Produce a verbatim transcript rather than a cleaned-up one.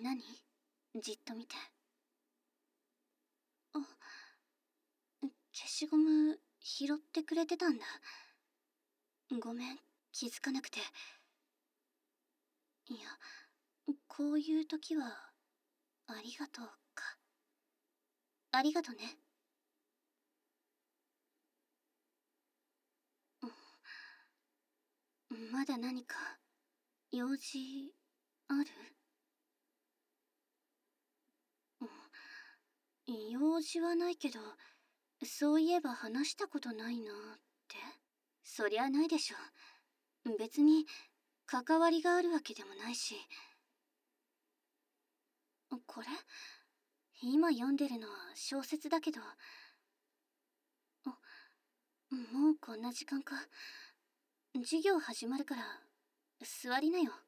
何？じっと見て。あ、消しゴム拾ってくれてたんだ。ごめん、気づかなくて。いや、こういう時はありがとうか。ありがとね。まだ何か用事ある？用事はないけど、そういえば話したことないなって。そりゃないでしょ。別に関わりがあるわけでもないし。これ今読んでるのは小説だけど。あ、もうこんな時間か。授業始まるから座りなよ。